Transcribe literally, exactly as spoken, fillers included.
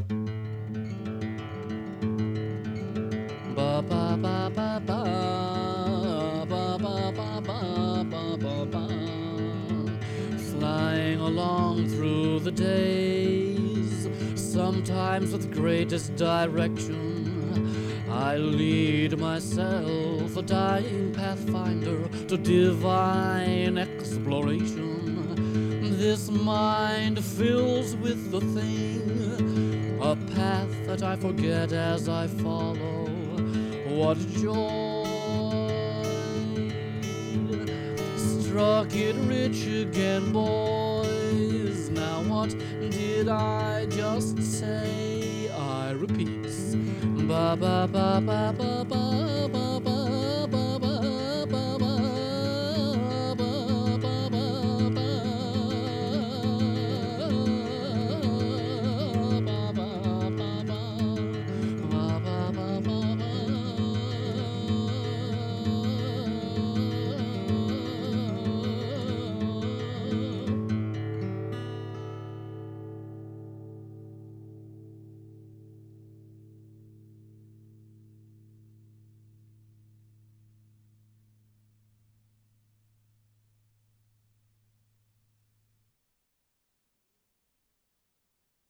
Ba ba ba ba ba ba ba ba ba ba ba ba. Flying along through the days, sometimes with greatest direction, I lead myself, a dying pathfinder, to divine exploration. This mind fills with the thing, a path that I forget as I follow. What joy! Struck it rich again, boys. Now what did I just say? I repeat. Ba ba ba ba ba